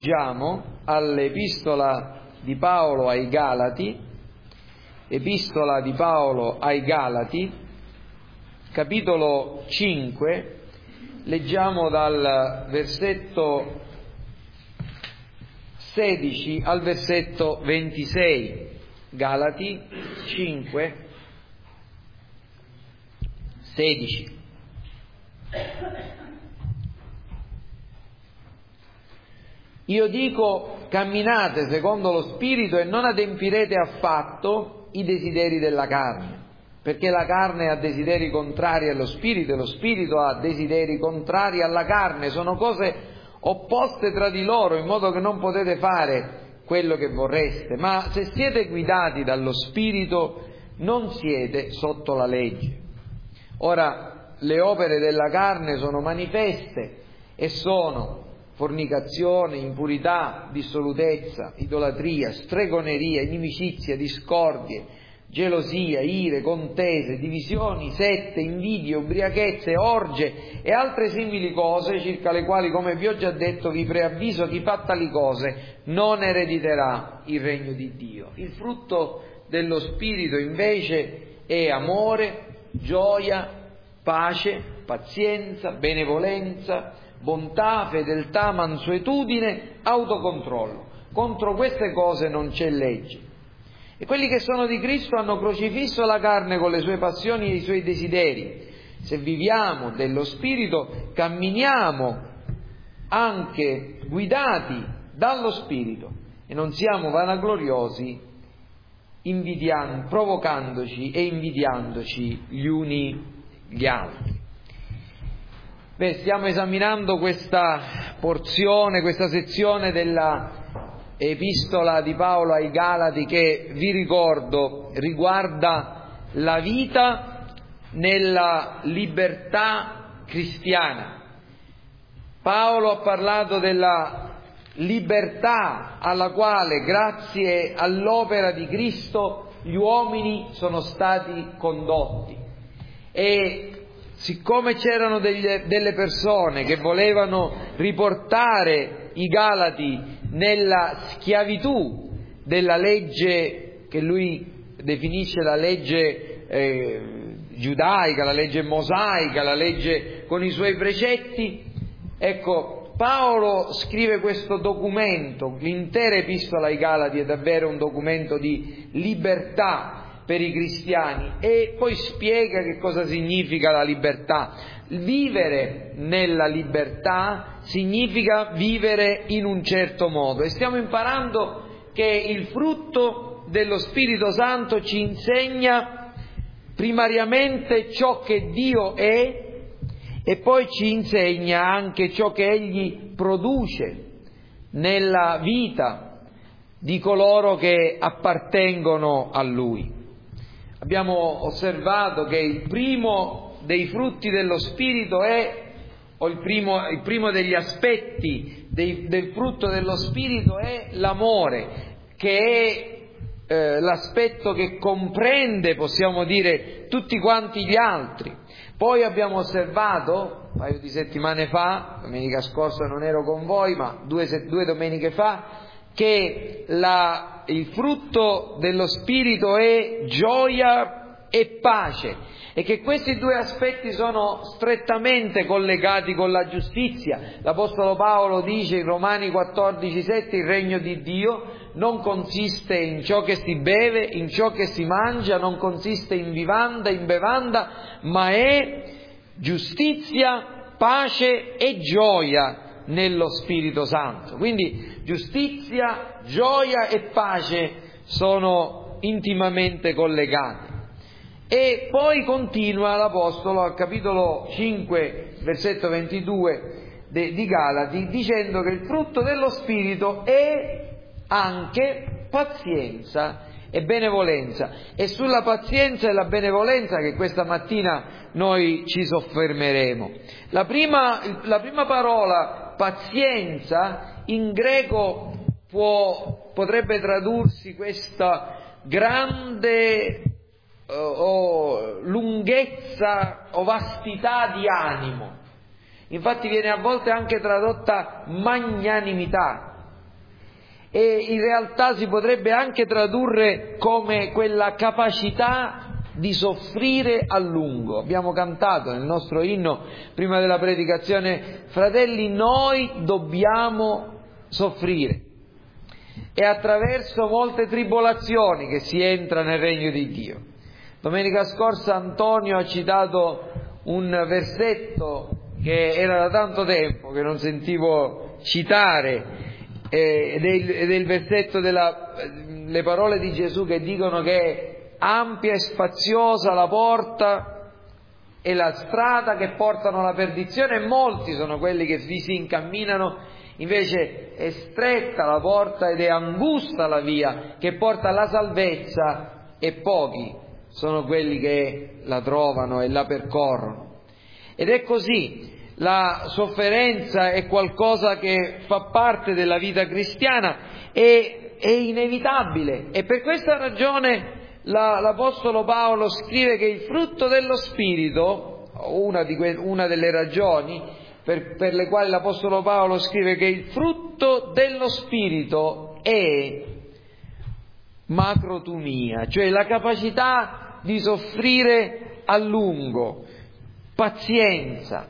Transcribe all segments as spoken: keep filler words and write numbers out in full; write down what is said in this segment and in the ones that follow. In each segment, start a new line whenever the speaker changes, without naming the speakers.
Leggiamo all'Epistola di Paolo ai Galati, Epistola di Paolo ai Galati, capitolo cinque, leggiamo dal versetto sedici al versetto ventisei. Galati cinque, sedici. Io dico, camminate secondo lo Spirito e non adempirete affatto i desideri della carne, perché la carne ha desideri contrari allo Spirito e lo Spirito ha desideri contrari alla carne. Sono cose opposte tra di loro, in modo che non potete fare quello che vorreste. Ma se siete guidati dallo Spirito, non siete sotto la legge. Ora, le opere della carne sono manifeste e sono fornicazione, impurità, dissolutezza, idolatria, stregoneria, inimicizia, discordie, gelosia, ire, contese, divisioni, sette, invidie, ubriachezze, orge e altre simili cose, circa le quali, come vi ho già detto, vi preavviso, chi fa tali cose non erediterà il regno di Dio. Il frutto dello Spirito invece è amore, gioia, pace, pazienza, benevolenza, bontà, fedeltà, mansuetudine, autocontrollo. Contro queste cose non c'è legge. E quelli che sono di Cristo hanno crocifisso la carne con le sue passioni e i suoi desideri. Se viviamo dello Spirito, camminiamo anche guidati dallo Spirito e non siamo vanagloriosi, invidiando, provocandoci e invidiandoci gli uni gli altri. Beh, stiamo esaminando questa porzione, questa sezione della Epistola di Paolo ai Galati che, vi ricordo, riguarda la vita nella libertà cristiana. Paolo ha parlato della libertà alla quale, grazie all'opera di Cristo, gli uomini sono stati condotti. E siccome c'erano delle, delle persone che volevano riportare i Galati nella schiavitù della legge che lui definisce la legge eh, giudaica, la legge mosaica, la legge con i suoi precetti, ecco, Paolo scrive questo documento. L'intera Epistola ai Galati è davvero un documento di libertà per i cristiani e poi spiega che cosa significa la libertà. Vivere nella libertà significa vivere in un certo modo, e stiamo imparando che il frutto dello Spirito Santo ci insegna primariamente ciò che Dio è e poi ci insegna anche ciò che Egli produce nella vita di coloro che appartengono a Lui. Abbiamo osservato che il primo dei frutti dello Spirito è, o il primo, il primo degli aspetti dei, del frutto dello Spirito è l'amore, che è eh, l'aspetto che comprende, possiamo dire, tutti quanti gli altri. Poi abbiamo osservato, un paio di settimane fa, domenica scorsa non ero con voi, ma due, due domeniche fa, che la, il frutto dello Spirito è gioia e pace e che questi due aspetti sono strettamente collegati con la giustizia. L'Apostolo Paolo dice in Romani quattordici sette: il regno di Dio non consiste in ciò che si beve, in ciò che si mangia, non consiste in vivanda, in bevanda, ma è giustizia, pace e gioia nello Spirito Santo. Quindi giustizia, gioia e pace sono intimamente collegate. E poi continua l'Apostolo al capitolo cinque, versetto ventidue de, di Galati, dicendo che il frutto dello Spirito è anche pazienza e benevolenza. E sulla pazienza e la benevolenza che questa mattina noi ci soffermeremo. La prima, la prima parola, pazienza, in greco può, potrebbe tradursi questa grande uh, o lunghezza o vastità di animo. Infatti viene a volte anche tradotta magnanimità. e in realtà si potrebbe anche tradurre come quella capacità di soffrire a lungo. Abbiamo cantato nel nostro inno prima della predicazione: fratelli, noi dobbiamo soffrire. È attraverso molte tribolazioni che si entra nel regno di Dio. Domenica scorsa Antonio ha citato un versetto che era da tanto tempo che non sentivo citare, eh, ed, è il, ed è il versetto della le parole di Gesù che dicono che ampia e spaziosa la porta e la strada che portano alla perdizione, e molti sono quelli che vi si incamminano. Invece è stretta la porta ed è angusta la via che porta alla salvezza, e pochi sono quelli che la trovano e la percorrono. Ed è così, la sofferenza è qualcosa che fa parte della vita cristiana, e è inevitabile, e per questa ragione la, l'Apostolo Paolo scrive che il frutto dello Spirito, una, di que, una delle ragioni Per, per le quali l'Apostolo Paolo scrive che il frutto dello Spirito è macrotumia, cioè la capacità di soffrire a lungo, pazienza.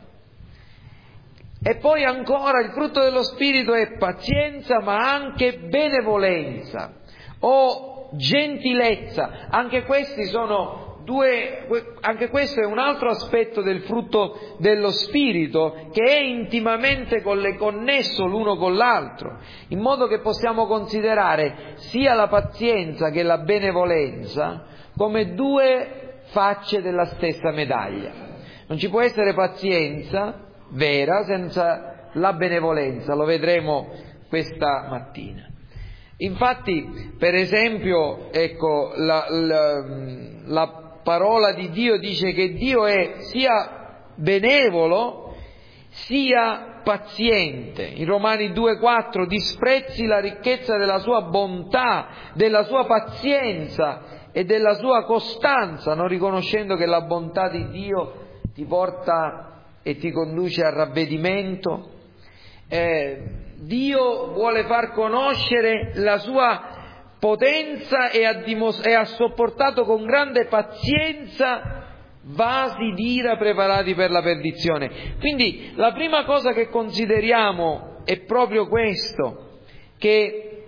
E poi ancora il frutto dello Spirito è pazienza, ma anche benevolenza o gentilezza. Anche questi sono Due, anche questo è un altro aspetto del frutto dello Spirito che è intimamente connesso l'uno con l'altro, in modo che possiamo considerare sia la pazienza che la benevolenza come due facce della stessa medaglia. Non ci può essere pazienza vera senza la benevolenza, lo vedremo questa mattina. Infatti, per esempio, ecco, la, la, la parola di Dio dice che Dio è sia benevolo sia paziente. In Romani due quattro: disprezzi la ricchezza della sua bontà, della sua pazienza e della sua costanza, non riconoscendo che la bontà di Dio ti porta e ti conduce al ravvedimento. Eh, Dio vuole far conoscere la sua potenza e ha, dimos- e ha sopportato con grande pazienza vasi d'ira preparati per la perdizione. Quindi la prima cosa che consideriamo è proprio questo, che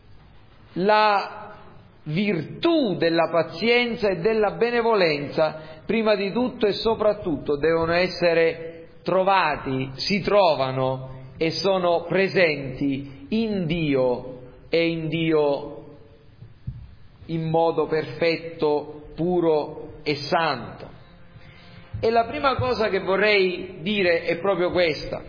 la virtù della pazienza e della benevolenza, prima di tutto e soprattutto, devono essere trovati, si trovano e sono presenti in Dio, e in Dio in modo perfetto, puro e santo. E la prima cosa che vorrei dire è proprio questa,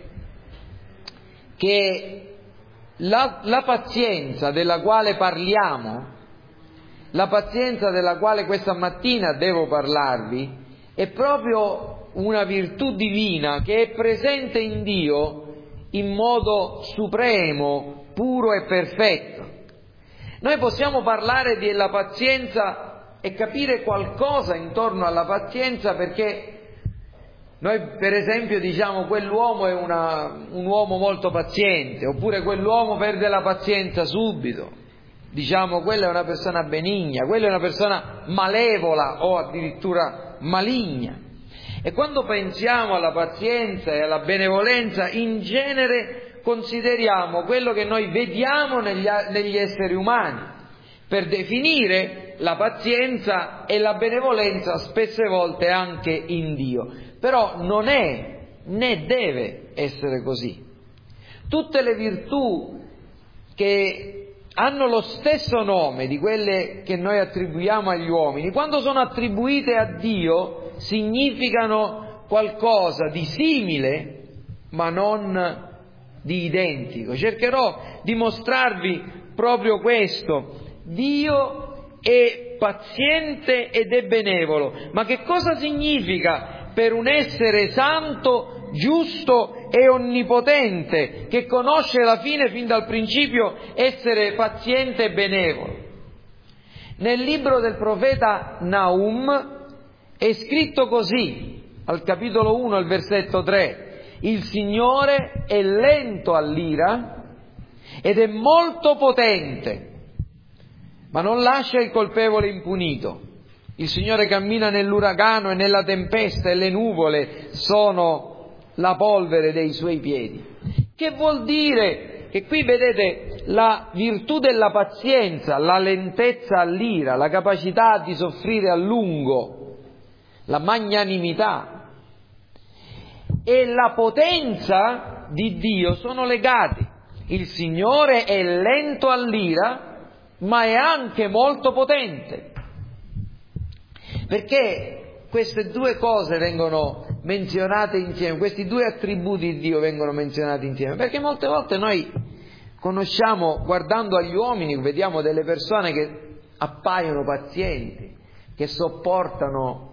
che la, la pazienza della quale parliamo, la pazienza della quale questa mattina devo parlarvi, è proprio una virtù divina che è presente in Dio in modo supremo, puro e perfetto. Noi possiamo parlare della pazienza e capire qualcosa intorno alla pazienza, perché noi per esempio diciamo quell'uomo è una, un uomo molto paziente, oppure quell'uomo perde la pazienza subito, diciamo quella è una persona benigna, quella è una persona malevola o addirittura maligna. E quando pensiamo alla pazienza e alla benevolenza, in genere consideriamo quello che noi vediamo negli, negli esseri umani per definire la pazienza e la benevolenza spesse volte anche in Dio. Però non è, né deve essere così. Tutte le virtù che hanno lo stesso nome di quelle che noi attribuiamo agli uomini, quando sono attribuite a Dio, significano qualcosa di simile, ma non di identico. Cercherò di mostrarvi proprio questo. Dio è paziente ed è benevolo. Ma che cosa significa per un essere santo, giusto e onnipotente, che conosce la fine fin dal principio, essere paziente e benevolo? Nel libro del profeta Naum è scritto così, al capitolo uno, al versetto tre: il Signore è lento all'ira ed è molto potente, ma non lascia il colpevole impunito. Il Signore cammina nell'uragano e nella tempesta e le nuvole sono la polvere dei suoi piedi. Che vuol dire? Che qui vedete la virtù della pazienza, la lentezza all'ira, la capacità di soffrire a lungo, la magnanimità e la potenza di Dio sono legati. Il Signore è lento all'ira, ma è anche molto potente. Perché queste due cose vengono menzionate insieme, questi due attributi di Dio vengono menzionati insieme? Perché molte volte noi conosciamo, guardando agli uomini, vediamo delle persone che appaiono pazienti, che sopportano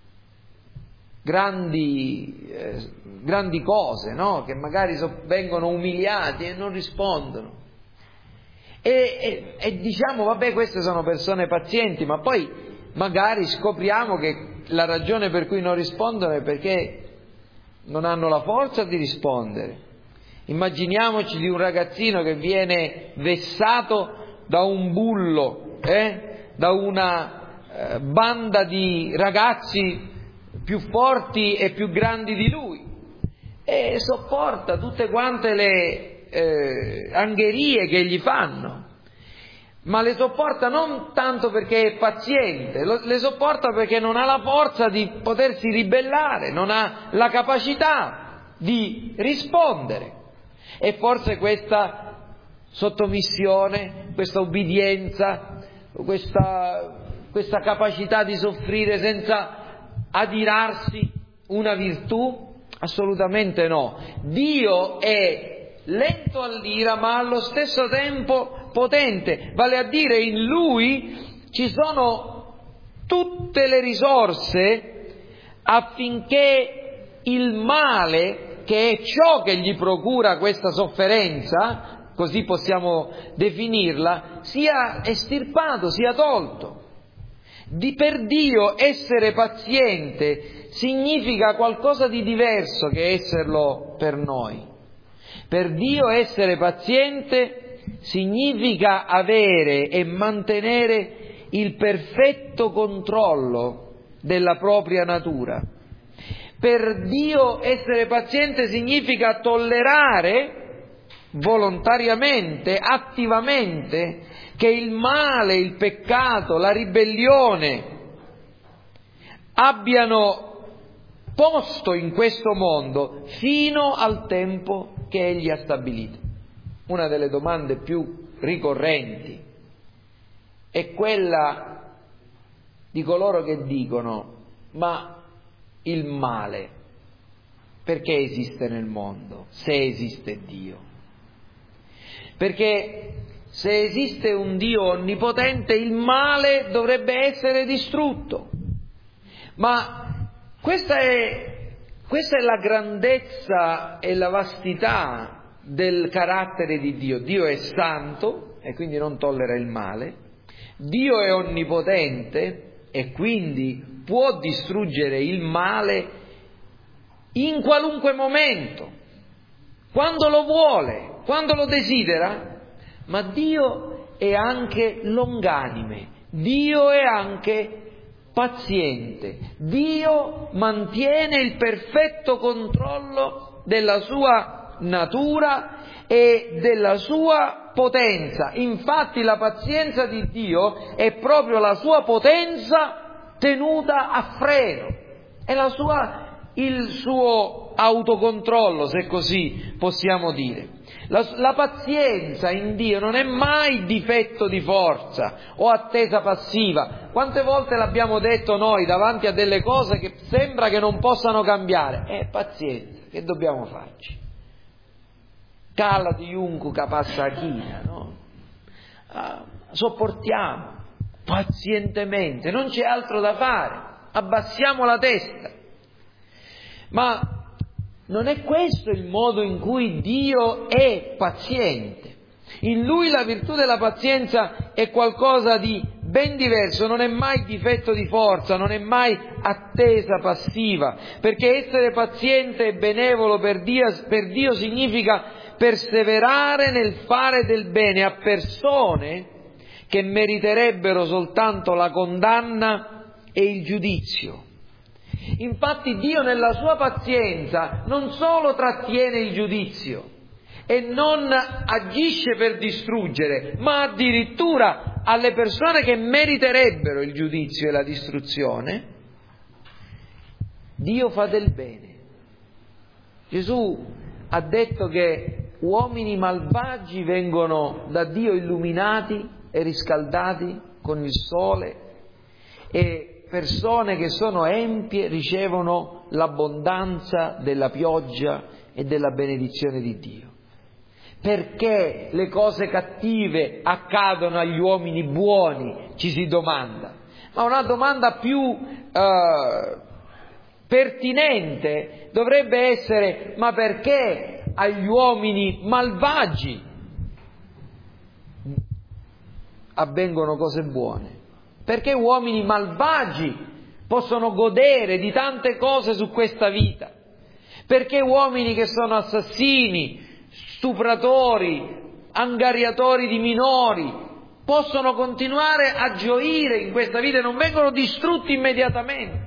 grandi, eh, grandi cose, no? Che magari so, vengono umiliati e non rispondono. E, e, e diciamo, vabbè, queste sono persone pazienti, ma poi magari scopriamo che la ragione per cui non rispondono è perché non hanno la forza di rispondere. Immaginiamoci di un ragazzino che viene vessato da un bullo, eh? da una eh, banda di ragazzi più forti e più grandi di lui, e sopporta tutte quante le eh, angherie che gli fanno. Ma le sopporta non tanto perché è paziente, le sopporta perché non ha la forza di potersi ribellare, non ha la capacità di rispondere. E forse questa sottomissione, questa ubbidienza, questa, questa capacità di soffrire senza adirarsi, una virtù? Assolutamente no. Dio è lento all'ira, ma allo stesso tempo potente, vale a dire in Lui ci sono tutte le risorse affinché il male, che è ciò che gli procura questa sofferenza, così possiamo definirla, sia estirpato, sia tolto. Di per Dio essere paziente significa qualcosa di diverso che esserlo per noi. Per Dio essere paziente significa avere e mantenere il perfetto controllo della propria natura. Per Dio essere paziente significa tollerare volontariamente, attivamente, che il male, il peccato, la ribellione abbiano posto in questo mondo fino al tempo che Egli ha stabilito. Una delle domande più ricorrenti è quella di coloro che dicono: ma il male perché esiste nel mondo, se esiste Dio? Perché se esiste un Dio onnipotente, il male dovrebbe essere distrutto. Ma questa è, questa è la grandezza e la vastità del carattere di Dio. Dio è santo e quindi non tollera il male. Dio è onnipotente e quindi può distruggere il male in qualunque momento, quando lo vuole, quando lo desidera. Ma Dio è anche longanime, Dio è anche paziente, Dio mantiene il perfetto controllo della sua natura e della sua potenza. Infatti la pazienza di Dio è proprio la sua potenza tenuta a freno, è la sua, il suo autocontrollo, se così possiamo dire. La, la pazienza in Dio non è mai difetto di forza o attesa passiva. Quante volte l'abbiamo detto noi davanti a delle cose che sembra che non possano cambiare? È pazienza, che dobbiamo farci? Cala di Juncu capassa china, no? Ah, sopportiamo pazientemente, non c'è altro da fare, abbassiamo la testa. Ma non è questo il modo in cui Dio è paziente. In Lui la virtù della pazienza è qualcosa di ben diverso, non è mai difetto di forza, non è mai attesa passiva, perché essere paziente e benevolo per Dio, per Dio significa perseverare nel fare del bene a persone che meriterebbero soltanto la condanna e il giudizio. Infatti Dio nella sua pazienza non solo trattiene il giudizio e non agisce per distruggere, ma addirittura alle persone che meriterebbero il giudizio e la distruzione, Dio fa del bene. Gesù ha detto che uomini malvagi vengono da Dio illuminati e riscaldati con il sole e persone che sono empie ricevono l'abbondanza della pioggia e della benedizione di Dio. Perché le cose cattive accadono agli uomini buoni, ci si domanda. Ma una domanda più eh, pertinente dovrebbe essere: ma perché agli uomini malvagi avvengono cose buone? Perché uomini malvagi possono godere di tante cose su questa vita? Perché uomini che sono assassini, stupratori, angariatori di minori possono continuare a gioire in questa vita e non vengono distrutti immediatamente?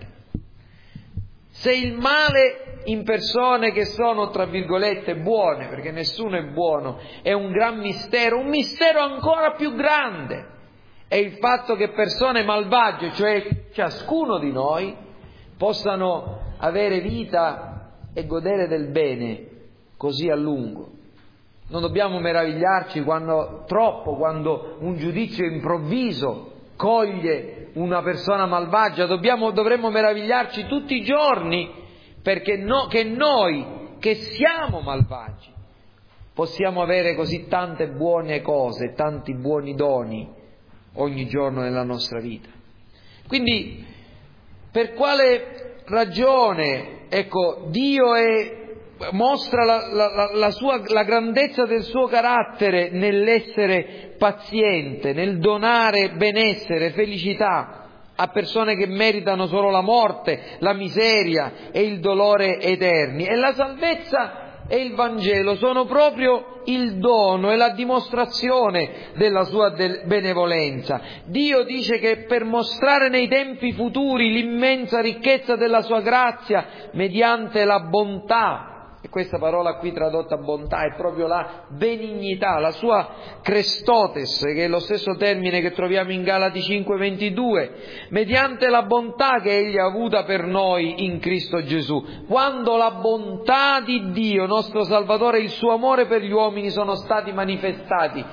Se il male in persone che sono, tra virgolette, buone, perché nessuno è buono, è un gran mistero, un mistero ancora più grande è il fatto che persone malvagie, cioè ciascuno di noi, possano avere vita e godere del bene così a lungo. Non dobbiamo meravigliarci quando, troppo quando un giudizio improvviso coglie una persona malvagia. Dobbiamo, dovremmo meravigliarci tutti i giorni perché no, che noi, che siamo malvagi, possiamo avere così tante buone cose, tanti buoni doni ogni giorno nella nostra vita. Quindi, per quale ragione, ecco, Dio è mostra la, la, la, sua, la grandezza del suo carattere nell'essere paziente, nel donare benessere, felicità a persone che meritano solo la morte, la miseria e il dolore eterni. E la salvezza e il Vangelo sono proprio il dono e la dimostrazione della sua benevolenza. Dio dice che per mostrare nei tempi futuri l'immensa ricchezza della sua grazia mediante la bontà, e questa parola qui tradotta bontà è proprio la benignità, la sua crestotes, che è lo stesso termine che troviamo in Galati cinque ventidue, mediante la bontà che egli ha avuta per noi in Cristo Gesù. Quando la bontà di Dio, nostro Salvatore, e il suo amore per gli uomini sono stati manifestati,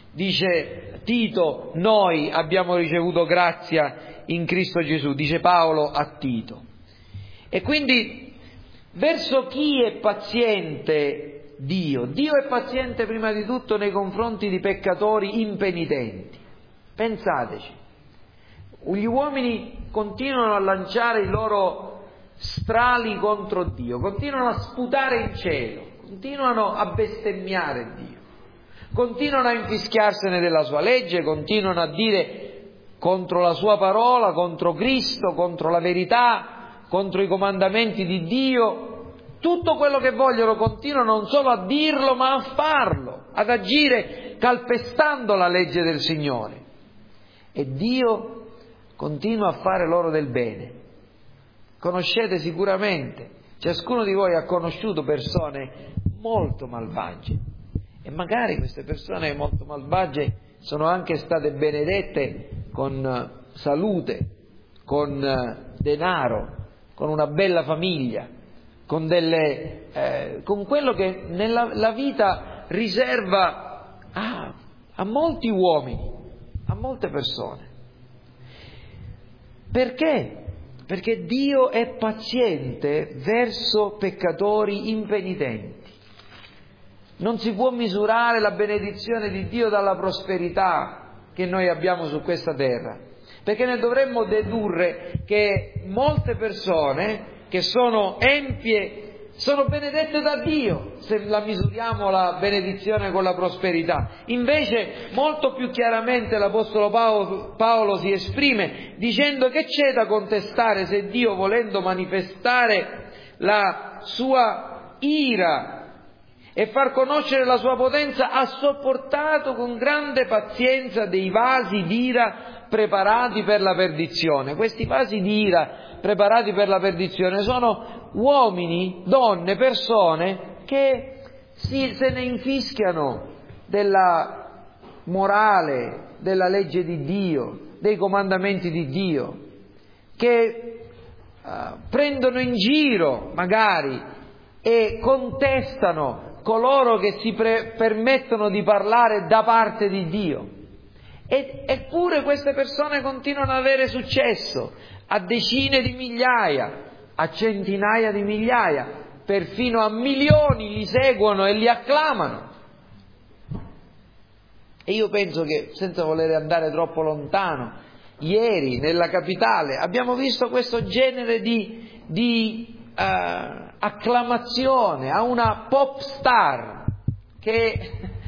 dice Tito, noi abbiamo ricevuto grazia in Cristo Gesù, dice Paolo a Tito. E quindi verso chi è paziente Dio? Dio è paziente prima di tutto nei confronti di peccatori impenitenti. Pensateci, gli uomini continuano a lanciare i loro strali contro Dio, continuano a sputare in cielo, continuano a bestemmiare Dio, continuano a infischiarsene della sua legge, continuano a dire contro la sua parola, contro Cristo, contro la verità, contro i comandamenti di Dio, tutto quello che vogliono, continuano non solo a dirlo ma a farlo, ad agire calpestando la legge del Signore. E Dio continua a fare loro del bene. Conoscete sicuramente, ciascuno di voi ha conosciuto persone molto malvagie e magari queste persone molto malvagie sono anche state benedette con salute, con denaro, con una bella famiglia, con, delle, eh, con quello che nella la vita riserva a, a molti uomini, a molte persone. Perché? Perché Dio è paziente verso peccatori impenitenti. Non si può misurare la benedizione di Dio dalla prosperità che noi abbiamo su questa terra, perché ne dovremmo dedurre che molte persone che sono empie sono benedette da Dio, se la misuriamo la benedizione con la prosperità. Invece molto più chiaramente l'Apostolo Paolo, Paolo si esprime dicendo che c'è da contestare se Dio, volendo manifestare la sua ira e far conoscere la sua potenza, ha sopportato con grande pazienza dei vasi d'ira preparati per la perdizione. Questi vasi d'ira preparati per la perdizione sono uomini, donne, persone che si, se ne infischiano della morale, della legge di Dio, dei comandamenti di Dio, che uh, prendono in giro magari e contestano coloro che si pre- permettono di parlare da parte di Dio. E, eppure queste persone continuano ad avere successo a decine di migliaia, a centinaia di migliaia, perfino a milioni li seguono e li acclamano. E io penso che, senza voler andare troppo lontano, ieri nella capitale abbiamo visto questo genere di, di uh, acclamazione a una pop star che,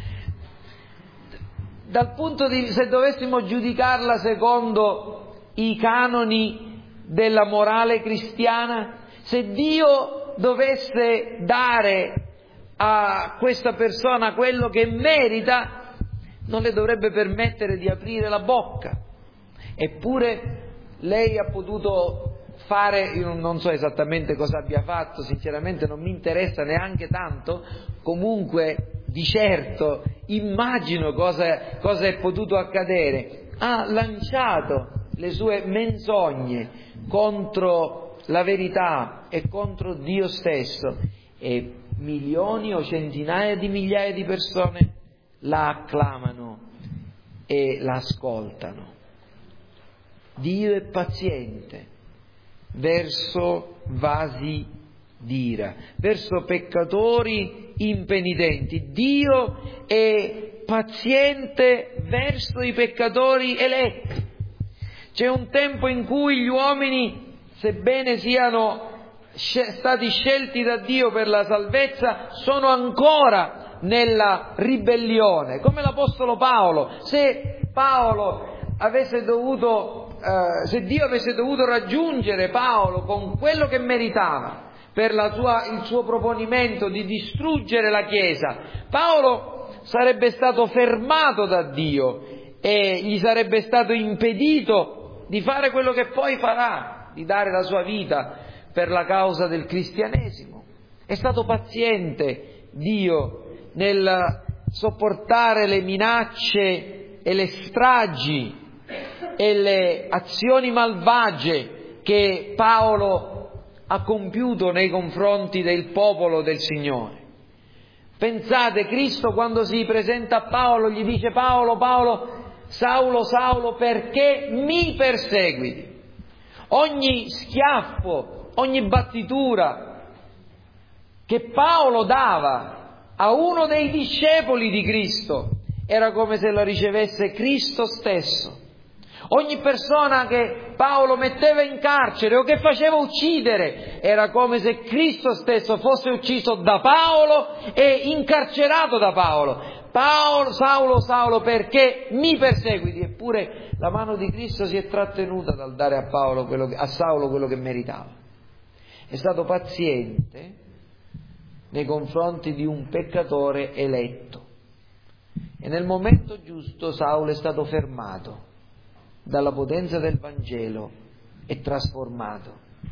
dal punto di se dovessimo giudicarla secondo i canoni della morale cristiana, se Dio dovesse dare a questa persona quello che merita, non le dovrebbe permettere di aprire la bocca. Eppure lei ha potuto fare, io non so esattamente cosa abbia fatto, sinceramente non mi interessa neanche tanto, comunque di certo immagino cosa, cosa è potuto accadere. Ha lanciato le sue menzogne contro la verità e contro Dio stesso, e milioni o centinaia di migliaia di persone la acclamano e la ascoltano. Dio è paziente verso vasi d'ira, verso peccatori impenitenti. Dio è paziente verso i peccatori eletti. C'è un tempo in cui gli uomini, sebbene siano stati scelti da Dio per la salvezza, sono ancora nella ribellione, come l'Apostolo Paolo. Se Paolo avesse dovuto, eh, se Dio avesse dovuto raggiungere Paolo con quello che meritava per la sua, il suo proponimento di distruggere la Chiesa, Paolo sarebbe stato fermato da Dio e gli sarebbe stato impedito di fare quello che poi farà, di dare la sua vita per la causa del cristianesimo. È stato paziente Dio nel sopportare le minacce e le stragi e le azioni malvagie che Paolo ha compiuto nei confronti del popolo del Signore. Pensate, Cristo quando si presenta a Paolo gli dice: Paolo, Paolo, Saulo, Saulo, perché mi perseguiti? Ogni schiaffo, ogni battitura che Paolo dava a uno dei discepoli di Cristo era come se la ricevesse Cristo stesso. Ogni persona che Paolo metteva in carcere o che faceva uccidere era come se Cristo stesso fosse ucciso da Paolo e incarcerato da Paolo. Paolo, Saulo, Saulo, perché mi perseguiti? Eppure la mano di Cristo si è trattenuta dal dare a, Paolo quello che, a Saulo quello che meritava. È stato paziente nei confronti di un peccatore eletto, e nel momento giusto Saulo è stato fermato dalla potenza del Vangelo e trasformato.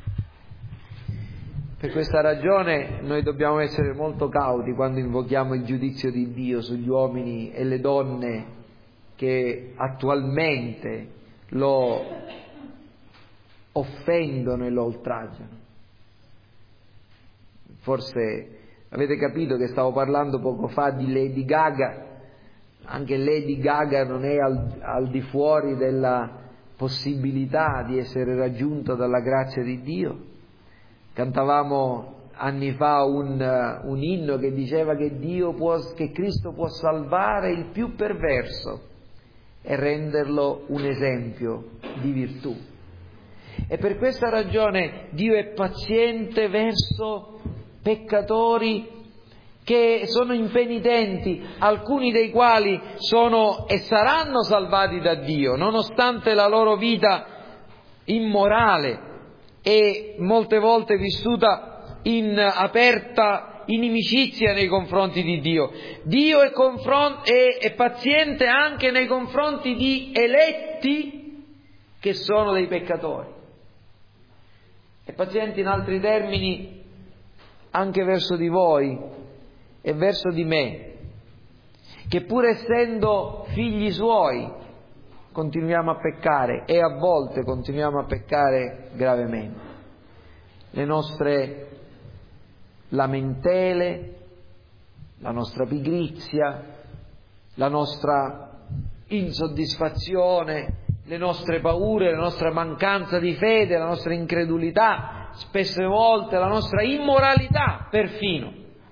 Per questa ragione noi dobbiamo essere molto cauti quando invochiamo il giudizio di Dio sugli uomini e le donne che attualmente lo offendono e lo oltraggiano. Forse avete capito che stavo parlando poco fa di Lady Gaga. Anche Lady Gaga non è al, al di fuori della possibilità di essere raggiunta dalla grazia di Dio. Cantavamo anni fa un, uh, un inno che diceva che Dio può, che Cristo può salvare il più perverso e renderlo un esempio di virtù. E per questa ragione Dio è paziente verso peccatori che sono impenitenti, alcuni dei quali sono e saranno salvati da Dio, nonostante la loro vita immorale e molte volte vissuta in aperta inimicizia nei confronti di Dio. Dio è, confron- è, è paziente anche nei confronti di eletti che sono dei peccatori. È paziente, in altri termini, anche verso di voi e verso di me, che pur essendo figli suoi continuiamo a peccare, e a volte continuiamo a peccare gravemente. Le nostre lamentele, la nostra pigrizia, la nostra insoddisfazione, le nostre paure, la nostra mancanza di fede, la nostra incredulità, spesse volte la nostra immoralità perfino,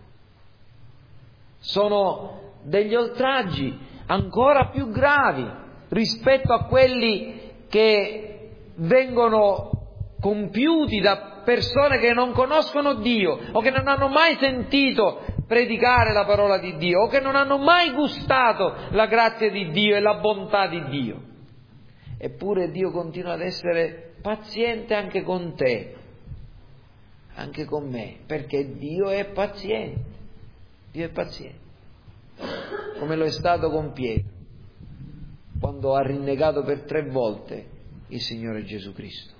sono degli oltraggi ancora più gravi rispetto a quelli che vengono compiuti da persone che non conoscono Dio o che non hanno mai sentito predicare la parola di Dio o che non hanno mai gustato la grazia di Dio e la bontà di Dio. Eppure Dio continua ad essere paziente anche con te, anche con me, perché Dio è paziente. Dio è paziente, come lo è stato con Pietro, quando ha rinnegato per tre volte il Signore Gesù Cristo.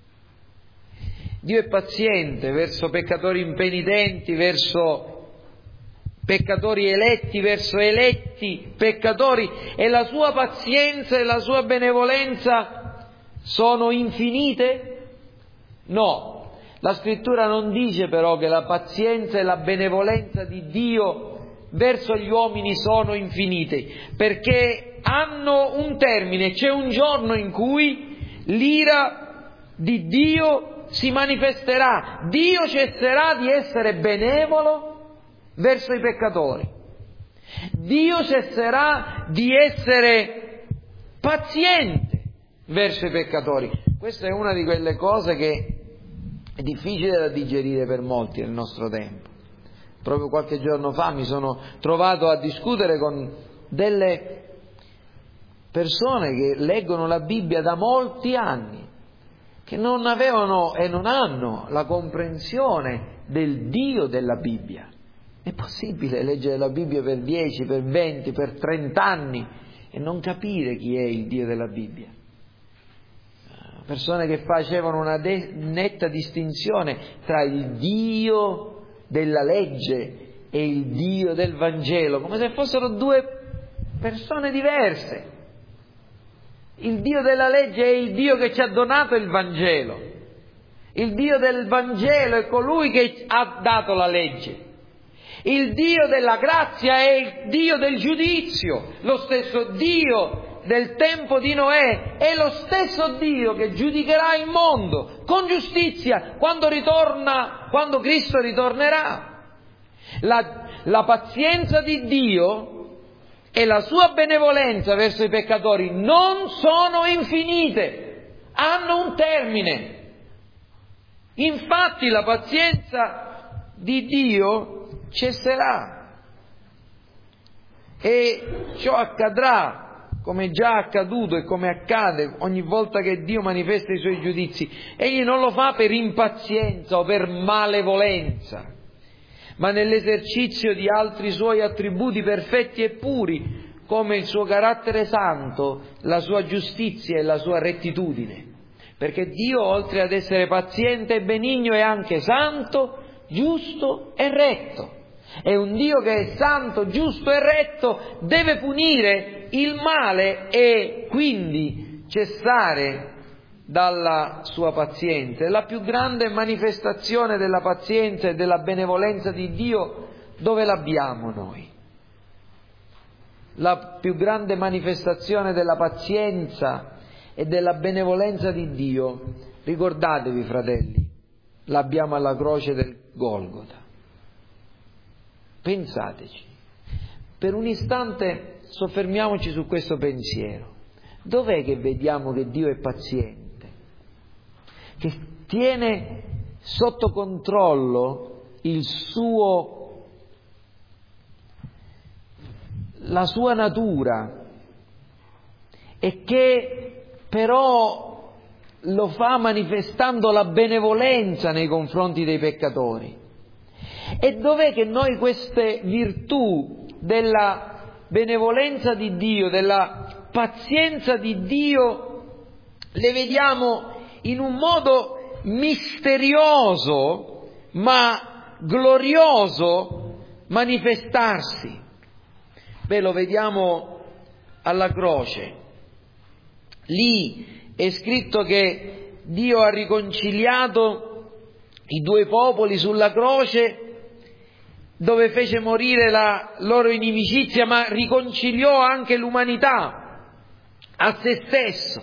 Dio è paziente verso peccatori impenitenti, verso peccatori eletti, verso eletti peccatori, e la sua pazienza e la sua benevolenza sono infinite? No. La Scrittura non dice però che la pazienza e la benevolenza di Dio verso gli uomini sono infinite, perché hanno un termine. C'è un giorno in cui l'ira di Dio si manifesterà. Dio cesserà di essere benevolo verso i peccatori. Dio cesserà di essere paziente verso i peccatori. Questa è una di quelle cose che è difficile da digerire per molti nel nostro tempo. Proprio qualche giorno fa mi sono trovato a discutere con delle persone che leggono la Bibbia da molti anni, che non avevano e non hanno la comprensione del Dio della Bibbia. È possibile leggere la Bibbia per dieci, per venti, per trenta anni e non capire chi è il Dio della Bibbia? Persone che facevano una de- netta distinzione tra il Dio della legge e il Dio del Vangelo, come se fossero due persone diverse. Il Dio della legge è il Dio che ci ha donato il Vangelo. Il Dio del Vangelo è colui che ha dato la legge. Il Dio della grazia è il Dio del giudizio. Lo stesso Dio del tempo di Noè è lo stesso Dio che giudicherà il mondo con giustizia quando ritorna, quando Cristo ritornerà. La, la pazienza di Dio e la sua benevolenza verso i peccatori non sono infinite, hanno un termine. Infatti la pazienza di Dio cesserà e ciò accadrà, come già accaduto e come accade ogni volta che Dio manifesta i suoi giudizi. Egli non lo fa per impazienza o per malevolenza, ma nell'esercizio di altri suoi attributi perfetti e puri, come il suo carattere santo, la sua giustizia e la sua rettitudine. Perché Dio, oltre ad essere paziente e benigno, è anche santo, giusto e retto. E un Dio che è santo, giusto e retto deve punire il male e quindi cessare dalla sua pazienza. La più grande manifestazione della pazienza e della benevolenza di Dio dove l'abbiamo noi? La più grande manifestazione della pazienza e della benevolenza di Dio, ricordatevi fratelli, l'abbiamo alla croce del Golgota. Pensateci, per un istante soffermiamoci su questo pensiero. Dov'è che vediamo che Dio è paziente, che tiene sotto controllo il suo, la sua natura, e che però lo fa manifestando la benevolenza nei confronti dei peccatori? E dov'è che noi queste virtù della benevolenza di Dio, della pazienza di Dio, le vediamo in un modo misterioso ma glorioso manifestarsi? Beh, lo vediamo alla croce. Lì è scritto che Dio ha riconciliato i due popoli sulla croce, dove fece morire la loro inimicizia, ma riconciliò anche l'umanità a se stesso.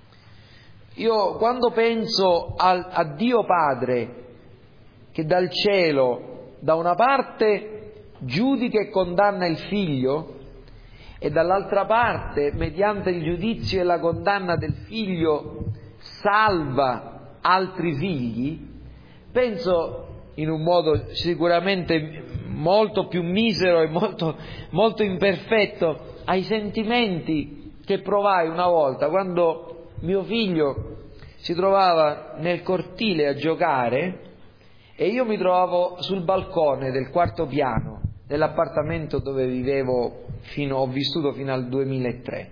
Io quando penso a, a Dio Padre, che dal cielo da una parte giudica e condanna il figlio, e dall'altra parte, mediante il giudizio e la condanna del figlio, salva altri figli, penso in un modo sicuramente molto più misero e molto, molto imperfetto ai sentimenti che provai una volta quando mio figlio si trovava nel cortile a giocare e io mi trovavo sul balcone del quarto piano dell'appartamento dove vivevo fino, ho vissuto fino al duemilatré.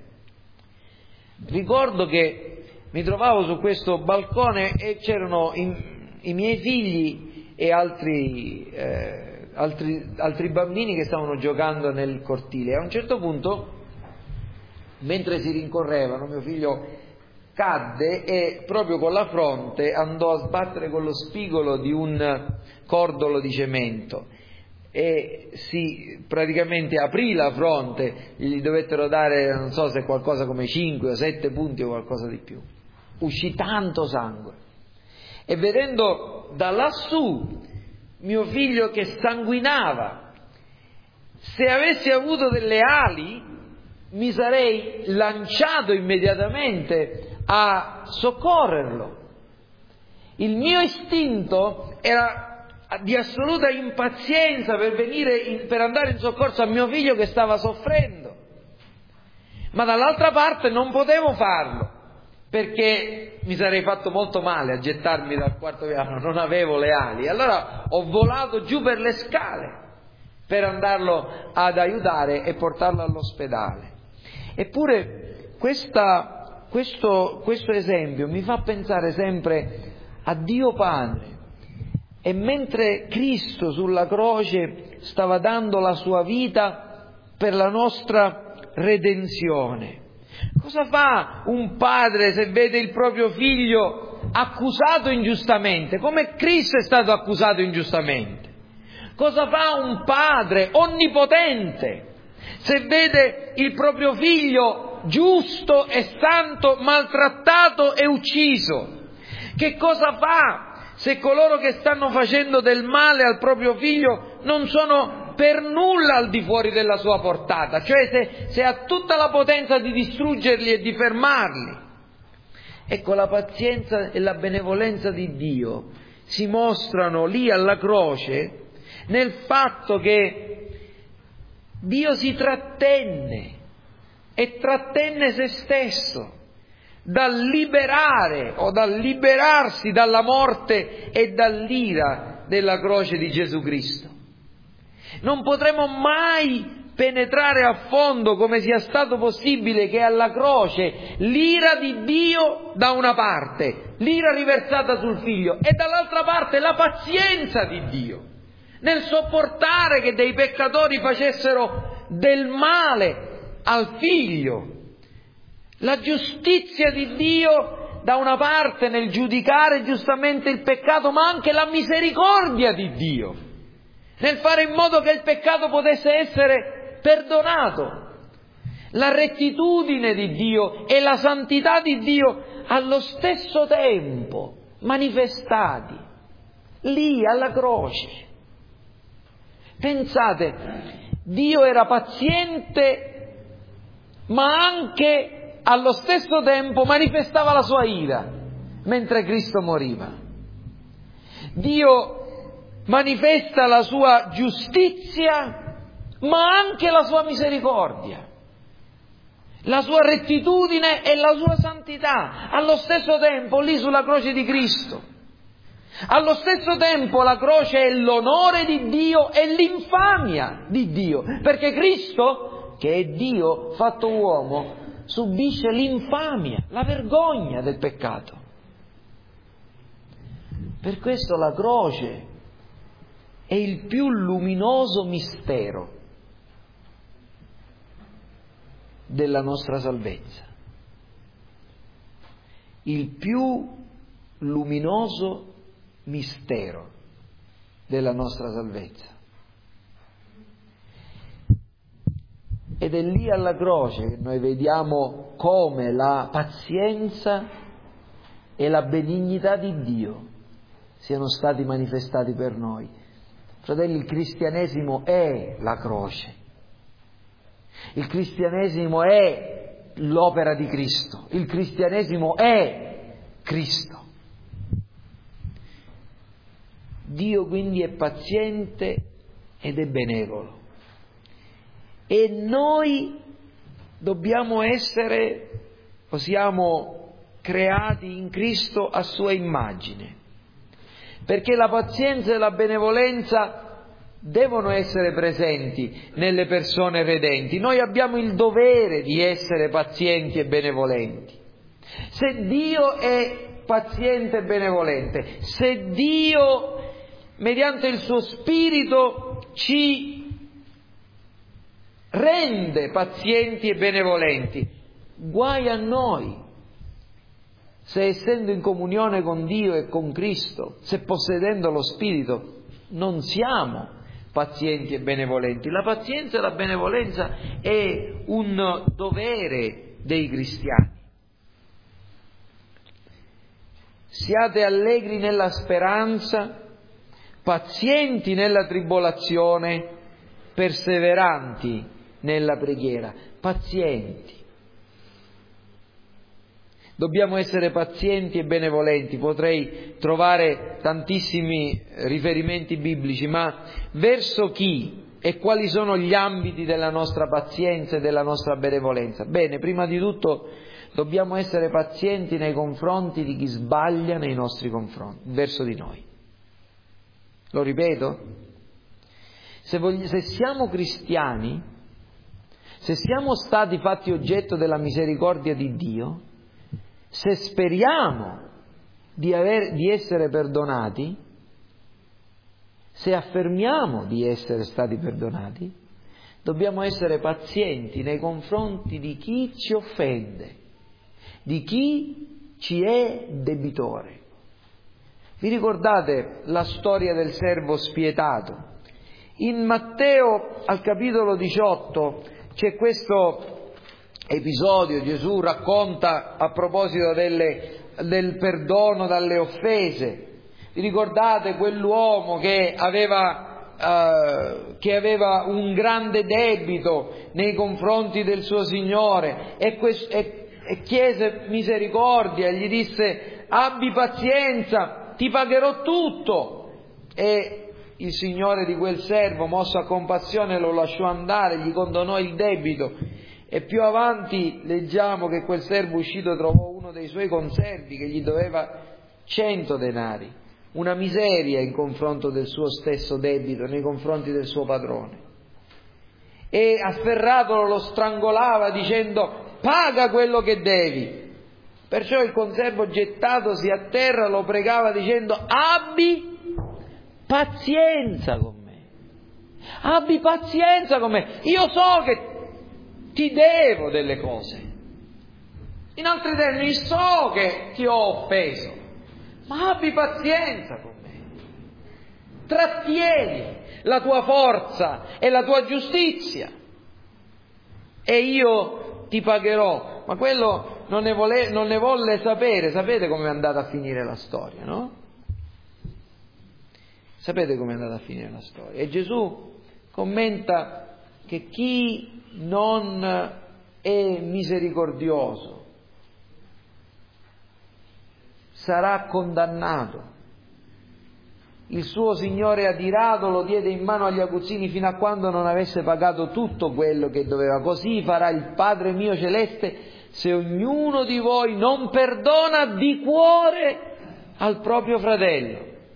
Ricordo che mi trovavo su questo balcone e c'erano i, i miei figli e altri, eh, altri, altri bambini che stavano giocando nel cortile. A un certo punto, mentre si rincorrevano, mio figlio cadde e proprio con la fronte andò a sbattere con lo spigolo di un cordolo di cemento e si praticamente aprì la fronte, gli dovettero dare non so se qualcosa come cinque o sette punti o qualcosa di più. Uscì tanto sangue e vedendo da lassù mio figlio che sanguinava, se avessi avuto delle ali mi sarei lanciato immediatamente a soccorrerlo. Il mio istinto era di assoluta impazienza per venire in, per andare in soccorso a mio figlio che stava soffrendo, ma dall'altra parte non potevo farlo perché mi sarei fatto molto male a gettarmi dal quarto piano, non avevo le ali. Allora ho volato giù per le scale per andarlo ad aiutare e portarlo all'ospedale. Eppure questa, questo, questo esempio mi fa pensare sempre a Dio Padre. E mentre Cristo sulla croce stava dando la sua vita per la nostra redenzione, cosa fa un padre se vede il proprio figlio accusato ingiustamente, come Cristo è stato accusato ingiustamente? Cosa fa un padre onnipotente se vede il proprio figlio giusto e santo maltrattato e ucciso? Che cosa fa se coloro che stanno facendo del male al proprio figlio non sono per nulla al di fuori della sua portata, cioè se, se ha tutta la potenza di distruggerli e di fermarli? Ecco, la pazienza e la benevolenza di Dio si mostrano lì alla croce nel fatto che Dio si trattenne e trattenne se stesso dal liberare o dal liberarsi dalla morte e dall'ira della croce di Gesù Cristo. Non potremo mai penetrare a fondo come sia stato possibile che alla croce l'ira di Dio da una parte, l'ira riversata sul figlio, e dall'altra parte la pazienza di Dio nel sopportare che dei peccatori facessero del male al figlio. La giustizia di Dio da una parte nel giudicare giustamente il peccato, ma anche la misericordia di Dio nel fare in modo che il peccato potesse essere perdonato. La rettitudine di Dio e la santità di Dio allo stesso tempo manifestati lì alla croce. Pensate, Dio era paziente, ma anche allo stesso tempo manifestava la sua ira mentre Cristo moriva. Dio manifesta la sua giustizia, ma anche la sua misericordia, la sua rettitudine e la sua santità allo stesso tempo lì sulla croce di Cristo. Allo stesso tempo la croce è l'onore di Dio e l'infamia di Dio, perché Cristo, che è Dio fatto uomo, subisce l'infamia, la vergogna del peccato. Per questo la croce è il più luminoso mistero della nostra salvezza. Il più luminoso mistero della nostra salvezza. Ed è lì alla croce che noi vediamo come la pazienza e la benignità di Dio siano stati manifestati per noi. Fratelli, il cristianesimo è la croce. Il cristianesimo è l'opera di Cristo. Il cristianesimo è Cristo. Dio quindi è paziente ed è benevolo. E noi dobbiamo essere, o siamo creati in Cristo a sua immagine, perché la pazienza e la benevolenza devono essere presenti nelle persone redenti. Noi abbiamo il dovere di essere pazienti e benevolenti. Se Dio è paziente e benevolente, se Dio mediante il suo Spirito ci rende pazienti e benevolenti, guai a noi se, essendo in comunione con Dio e con Cristo, se possedendo lo Spirito, non siamo pazienti e benevolenti. La pazienza e la benevolenza è un dovere dei cristiani. Siate allegri nella speranza, pazienti nella tribolazione, perseveranti nella preghiera. Pazienti. Dobbiamo essere pazienti e benevolenti. Potrei trovare tantissimi riferimenti biblici, ma verso chi e quali sono gli ambiti della nostra pazienza e della nostra benevolenza? Bene, prima di tutto dobbiamo essere pazienti nei confronti di chi sbaglia nei nostri confronti, verso di noi. Lo ripeto? Se, voglio, se siamo cristiani, se siamo stati fatti oggetto della misericordia di Dio, se speriamo di, aver, di essere perdonati, se affermiamo di essere stati perdonati, dobbiamo essere pazienti nei confronti di chi ci offende, di chi ci è debitore. Vi ricordate la storia del servo spietato? In Matteo al capitolo diciotto c'è questo episodio, Gesù racconta a proposito delle, del perdono dalle offese. Vi ricordate quell'uomo che aveva, eh, che aveva un grande debito nei confronti del suo Signore e, que- e, e chiese misericordia, gli disse: abbi pazienza, ti pagherò tutto. E il Signore di quel servo, mosso a compassione, lo lasciò andare, gli condonò il debito. E più avanti leggiamo che quel servo uscito trovò uno dei suoi conservi che gli doveva cento denari, una miseria in confronto del suo stesso debito, nei confronti del suo padrone. E afferratolo lo strangolava dicendo: paga quello che devi. Perciò il conservo, gettatosi a terra, lo pregava dicendo: abbi pazienza con me, abbi pazienza con me, io so che ti devo delle cose. In altri termini, so che ti ho offeso, ma abbi pazienza con me. Trattieni la tua forza e la tua giustizia e io ti pagherò. Ma quello non ne, vole, non ne volle sapere. Sapete come è andata a finire la storia, no? Sapete come è andata a finire la storia. E Gesù commenta che chi non è misericordioso sarà condannato. Il suo Signore adirato lo diede in mano agli aguzzini fino a quando non avesse pagato tutto quello che doveva. Così farà il Padre mio celeste se ognuno di voi non perdona di cuore al proprio fratello.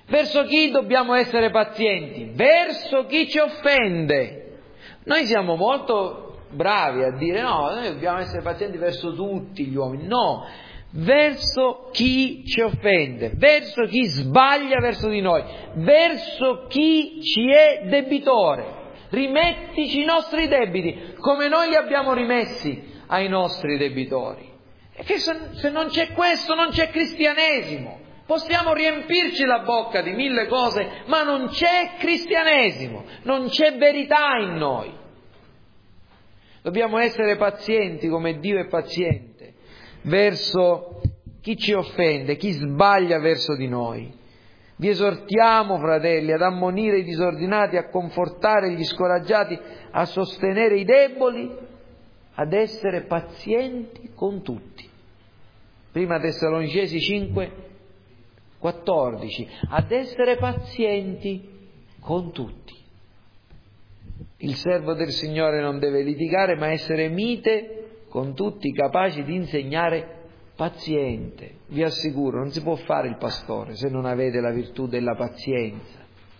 Verso chi dobbiamo essere pazienti? Verso chi ci offende. Noi siamo molto bravi a dire no, noi dobbiamo essere pazienti verso tutti gli uomini. No, verso chi ci offende, verso chi sbaglia verso di noi, verso chi ci è debitore. Rimettici i nostri debiti, come noi li abbiamo rimessi ai nostri debitori. E che se, se non c'è questo, non c'è cristianesimo. Possiamo riempirci la bocca di mille cose, ma non c'è cristianesimo, non c'è verità in noi. Dobbiamo essere pazienti come Dio è paziente verso chi ci offende, chi sbaglia verso di noi. Vi esortiamo, fratelli, ad ammonire i disordinati, a confortare gli scoraggiati, a sostenere i deboli, ad essere pazienti con tutti. Prima Tessalonicesi cinque, quattordici, ad essere pazienti con tutti. Il servo del Signore non deve litigare, ma essere mite con tutti, capaci di insegnare, paziente. Vi assicuro, non si può fare il pastore se non avete la virtù della pazienza.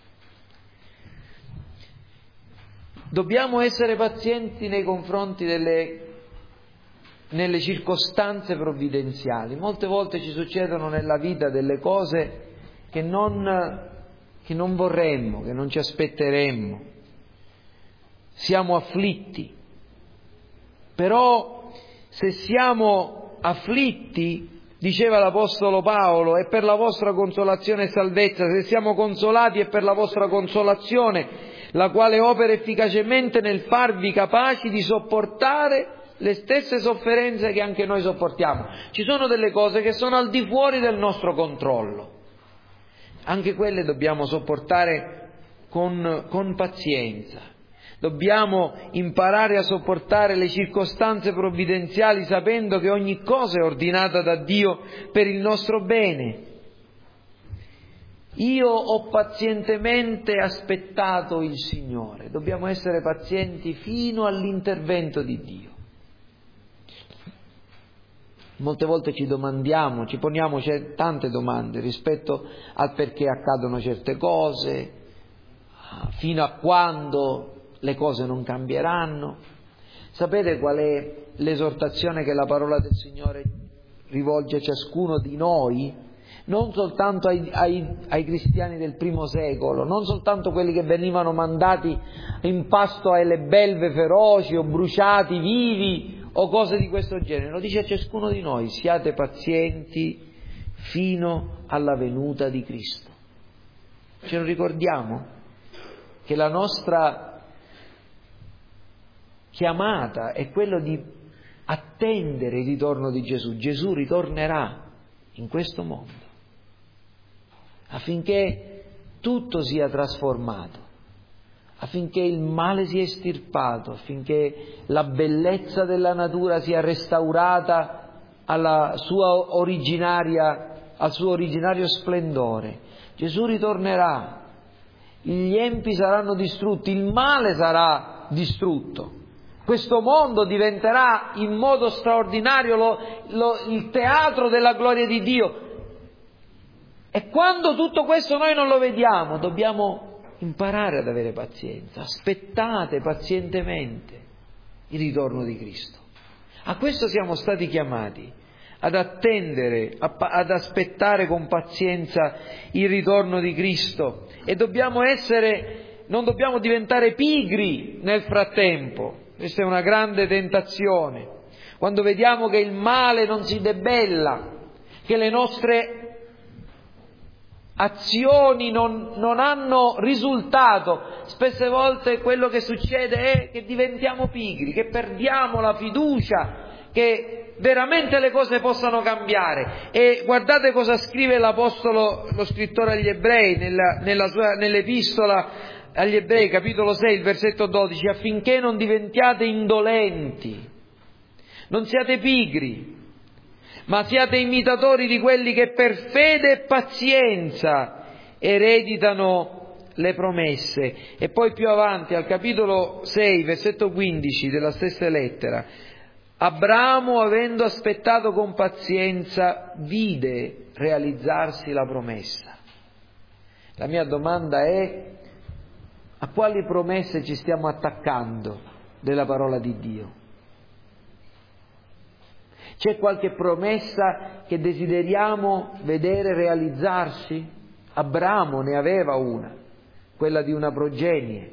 Dobbiamo essere pazienti nei confronti delle nelle circostanze provvidenziali. Molte volte ci succedono nella vita delle cose che non, che non vorremmo, che non ci aspetteremmo. Siamo afflitti. Però se siamo afflitti, diceva l'Apostolo Paolo, è per la vostra consolazione e salvezza. Se siamo consolati è per la vostra consolazione, la quale opera efficacemente nel farvi capaci di sopportare le stesse sofferenze che anche noi sopportiamo. Ci sono delle cose che sono al di fuori del nostro controllo. Anche quelle dobbiamo sopportare con, con pazienza. Dobbiamo imparare a sopportare le circostanze provvidenziali sapendo che ogni cosa è ordinata da Dio per il nostro bene. Io ho pazientemente aspettato il Signore. Dobbiamo essere pazienti fino all'intervento di Dio. Molte volte ci domandiamo, ci poniamo tante domande rispetto al perché accadono certe cose, fino a quando le cose non cambieranno. Sapete qual è l'esortazione che la parola del Signore rivolge a ciascuno di noi? Non soltanto ai, ai, ai cristiani del primo secolo, non soltanto quelli che venivano mandati in pasto alle belve feroci o bruciati vivi o cose di questo genere, lo dice a ciascuno di noi: siate pazienti fino alla venuta di Cristo. Ce lo ricordiamo? Che la nostra chiamata è quello di attendere il ritorno di Gesù. Gesù ritornerà in questo mondo affinché tutto sia trasformato, affinché il male sia estirpato, affinché la bellezza della natura sia restaurata alla sua originaria, al suo originario splendore. Gesù ritornerà, gli empi saranno distrutti, il male sarà distrutto. Questo mondo diventerà in modo straordinario lo, lo, il teatro della gloria di Dio. E quando tutto questo noi non lo vediamo, dobbiamo imparare ad avere pazienza. Aspettate pazientemente il ritorno di Cristo. A questo siamo stati chiamati, ad attendere, ad aspettare con pazienza il ritorno di Cristo. E dobbiamo essere, non dobbiamo diventare pigri nel frattempo. Questa è una grande tentazione. Quando vediamo che il male non si debella, che le nostre azioni non, non hanno risultato, spesse volte quello che succede è che diventiamo pigri, che perdiamo la fiducia che veramente le cose possano cambiare. E guardate cosa scrive l'Apostolo, lo scrittore agli Ebrei, nella, nella sua, nell'Epistola agli Ebrei, capitolo sei, il versetto dodici: affinché non diventiate indolenti, non siate pigri, ma siate imitatori di quelli che per fede e pazienza ereditano le promesse. E poi più avanti, al capitolo sei, versetto quindici della stessa lettera: Abramo, avendo aspettato con pazienza, vide realizzarsi la promessa. La mia domanda è: a quali promesse ci stiamo attaccando della parola di Dio? C'è qualche promessa che desideriamo vedere realizzarsi? Abramo ne aveva una, quella di una progenie.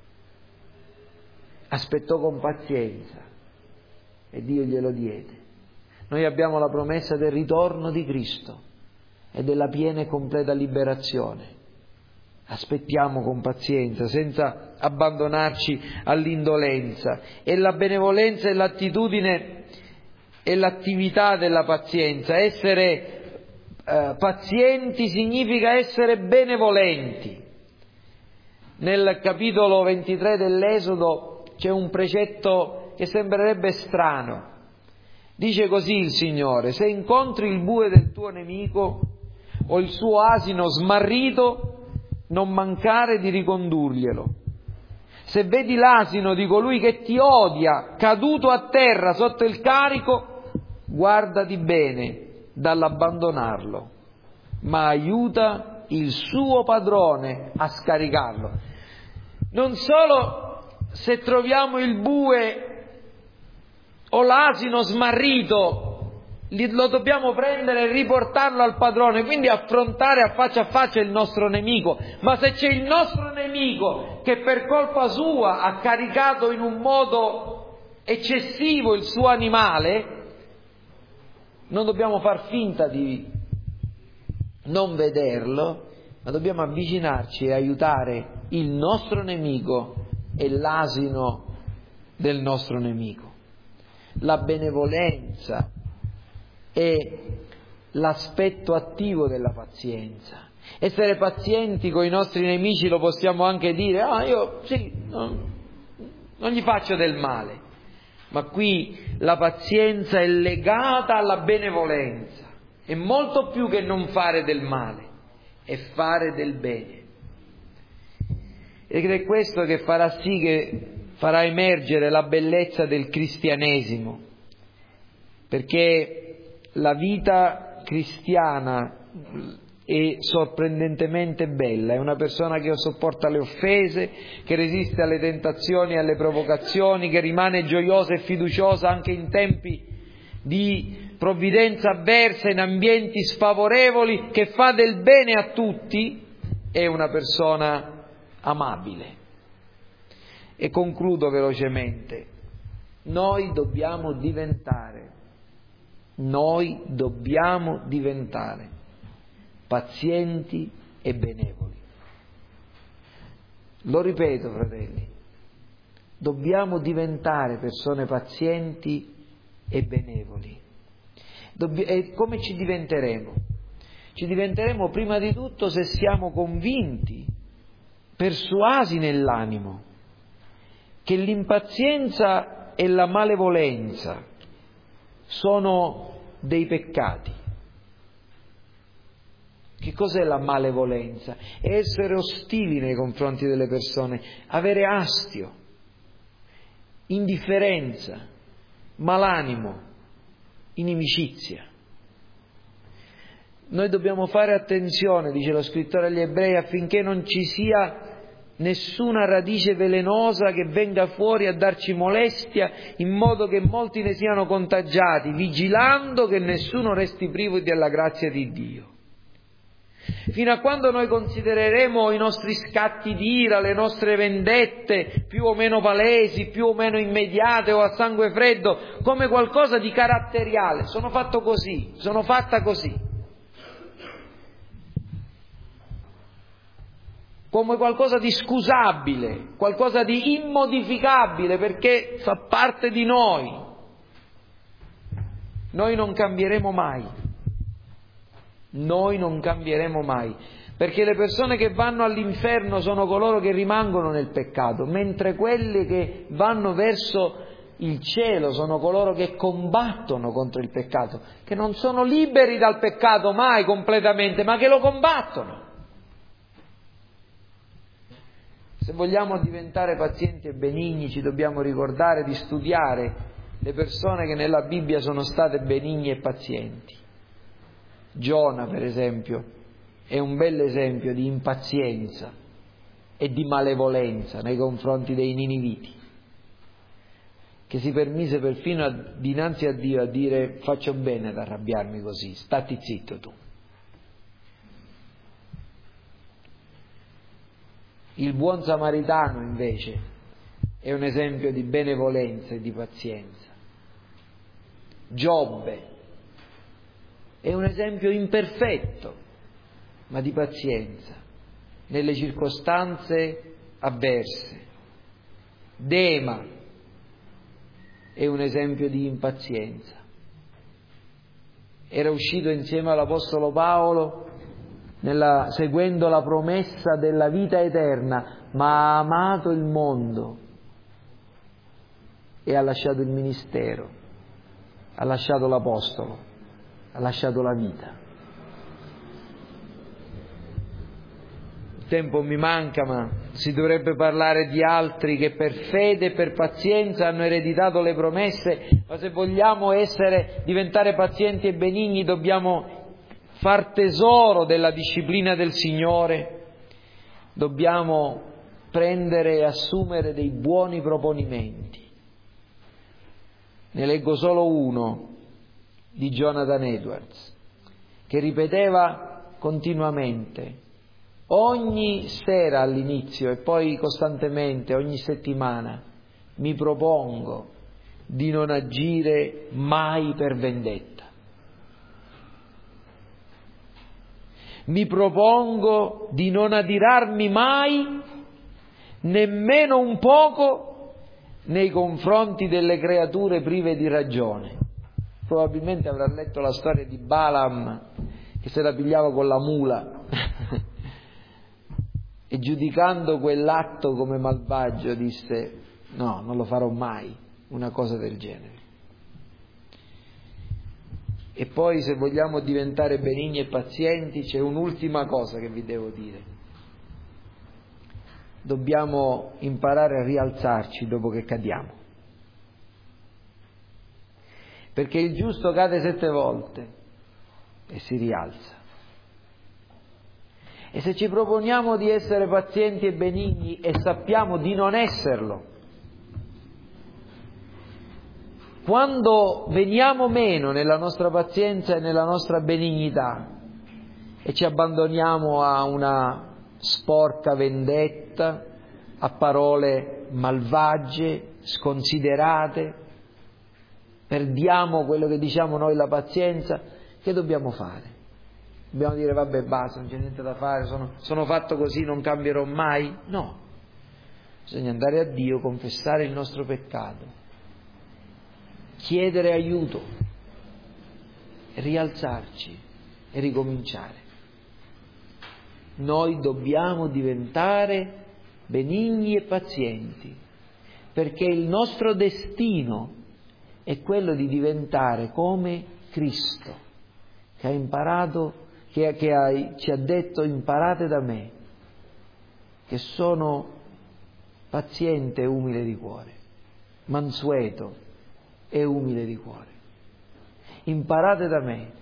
Aspettò con pazienza e Dio glielo diede. Noi abbiamo la promessa del ritorno di Cristo e della piena e completa liberazione. Aspettiamo con pazienza, senza abbandonarci all'indolenza. E la benevolenza e l'attitudine e l'attività della pazienza. Essere eh, pazienti significa essere benevolenti. Nel capitolo ventitré dell'Esodo c'è un precetto che sembrerebbe strano. Dice così il Signore: se incontri il bue del tuo nemico o il suo asino smarrito, non mancare di ricondurglielo. Se vedi l'asino di colui che ti odia caduto a terra sotto il carico, guardati bene dall'abbandonarlo, ma aiuta il suo padrone a scaricarlo. Non solo se troviamo il bue o l'asino smarrito, lo dobbiamo prendere e riportarlo al padrone, quindi affrontare a faccia a faccia il nostro nemico. Ma se c'è il nostro nemico che per colpa sua ha caricato in un modo eccessivo il suo animale, non dobbiamo far finta di non vederlo, ma dobbiamo avvicinarci e aiutare il nostro nemico e l'asino del nostro nemico. La benevolenza è l'aspetto attivo della pazienza. Essere pazienti con i nostri nemici lo possiamo anche dire: ah, io sì, no, non gli faccio del male. Ma qui la pazienza è legata alla benevolenza. È molto più che non fare del male, è fare del bene. Ed è questo che farà sì che farà emergere la bellezza del cristianesimo, perché la vita cristiana è sorprendentemente bella. È una persona che sopporta le offese, che resiste alle tentazioni e alle provocazioni, che rimane gioiosa e fiduciosa anche in tempi di provvidenza avversa, in ambienti sfavorevoli, che fa del bene a tutti. È una persona amabile. E concludo velocemente. Noi dobbiamo diventare, noi dobbiamo diventare pazienti e benevoli. Lo ripeto, fratelli, dobbiamo diventare persone pazienti e benevoli. Dobbi- e come ci diventeremo? Ci diventeremo prima di tutto se siamo convinti, persuasi nell'animo, che l'impazienza e la malevolenza sono dei peccati. Che cos'è la malevolenza? È essere ostili nei confronti delle persone, avere astio, indifferenza, malanimo, inimicizia. Noi dobbiamo fare attenzione, dice lo scrittore agli Ebrei, affinché non ci sia nessuna radice velenosa che venga fuori a darci molestia, in modo che molti ne siano contagiati, vigilando che nessuno resti privo della grazia di Dio. Fino a quando noi considereremo i nostri scatti di ira, le nostre vendette più o meno palesi, più o meno immediate o a sangue freddo, come qualcosa di caratteriale, sono fatto così, sono fatta così, come qualcosa di scusabile, qualcosa di immodificabile perché fa parte di noi, noi non cambieremo mai. Noi non cambieremo mai, perché le persone che vanno all'inferno sono coloro che rimangono nel peccato, mentre quelle che vanno verso il cielo sono coloro che combattono contro il peccato, che non sono liberi dal peccato mai completamente, ma che lo combattono. Se vogliamo diventare pazienti e benigni, ci dobbiamo ricordare di studiare le persone che nella Bibbia sono state benigne e pazienti. Giona, per esempio, è un bel esempio di impazienza e di malevolenza nei confronti dei niniviti, che si permise perfino a, dinanzi a Dio a dire: faccio bene ad arrabbiarmi così, stati zitto tu. Il buon samaritano invece è un esempio di benevolenza e di pazienza. Giobbe è un esempio imperfetto, ma di pazienza nelle circostanze avverse. Dema è un esempio di impazienza. Era uscito insieme all'Apostolo Paolo nella, seguendo la promessa della vita eterna, ma ha amato il mondo e ha lasciato il ministero, ha lasciato l'Apostolo, ha lasciato la vita. Il tempo mi manca, ma si dovrebbe parlare di altri che per fede e per pazienza hanno ereditato le promesse, ma se vogliamo essere, diventare pazienti e benigni dobbiamo far tesoro della disciplina del Signore, dobbiamo prendere e assumere dei buoni proponimenti. Ne leggo solo uno di Jonathan Edwards, che ripeteva continuamente, ogni sera all'inizio e poi costantemente, ogni settimana, mi propongo di non agire mai per vendetta. Mi propongo di non adirarmi mai, nemmeno un poco, nei confronti delle creature prive di ragione. Probabilmente avrà letto la storia di Balaam che se la pigliava con la mula e giudicando quell'atto come malvagio disse: no, non lo farò mai, una cosa del genere. E poi, se vogliamo diventare benigni e pazienti, c'è un'ultima cosa che vi devo dire. Dobbiamo imparare a rialzarci dopo che cadiamo. Perché il giusto cade sette volte e si rialza. E se ci proponiamo di essere pazienti e benigni e sappiamo di non esserlo, quando veniamo meno nella nostra pazienza e nella nostra benignità e ci abbandoniamo a una sporca vendetta, a parole malvagie, sconsiderate, perdiamo quello che diciamo noi la pazienza, che dobbiamo fare? Dobbiamo dire: vabbè, basta, non c'è niente da fare, sono, sono fatto così, non cambierò mai? No, bisogna andare a Dio, confessare il nostro peccato, chiedere aiuto, rialzarci e ricominciare. Noi dobbiamo diventare benigni e pazienti, perché il nostro destino è quello di diventare come Cristo, che ha imparato, che, che ha, ci ha detto: imparate da me, che sono paziente e umile di cuore, mansueto e umile di cuore. Imparate da me.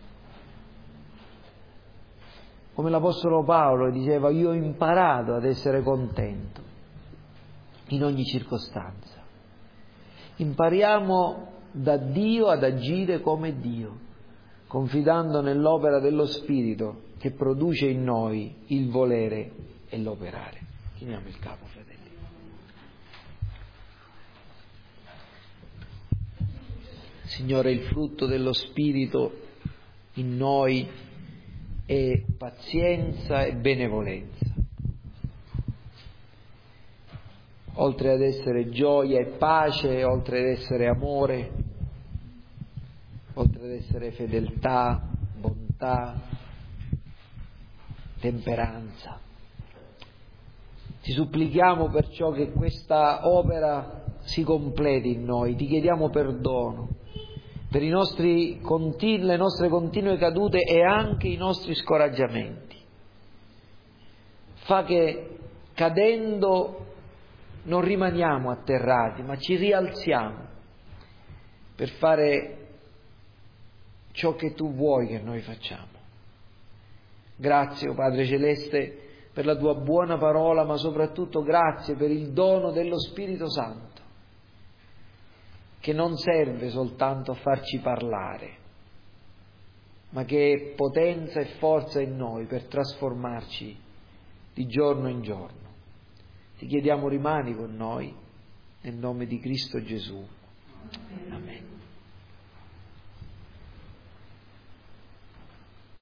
Come l'Apostolo Paolo diceva: io ho imparato ad essere contento in ogni circostanza. Impariamo da Dio ad agire come Dio, confidando nell'opera dello Spirito che produce in noi il volere e l'operare. Chiniamo il capo, fratelli. Signore, il frutto dello Spirito in noi è pazienza e benevolenza. Oltre ad essere gioia e pace, oltre ad essere amore, oltre ad essere fedeltà, bontà, temperanza. Ti supplichiamo perciò che questa opera si completi in noi, ti chiediamo perdono per i nostri continu- le nostre continue cadute e anche i nostri scoraggiamenti. Fa che cadendo non rimaniamo atterrati, ma ci rialziamo per fare ciò che tu vuoi che noi facciamo. Grazie, o Padre Celeste, per la tua buona parola, ma soprattutto grazie per il dono dello Spirito Santo, che non serve soltanto a farci parlare, ma che è potenza e forza in noi per trasformarci di giorno in giorno. Ti chiediamo, rimani con noi, nel nome di Cristo Gesù.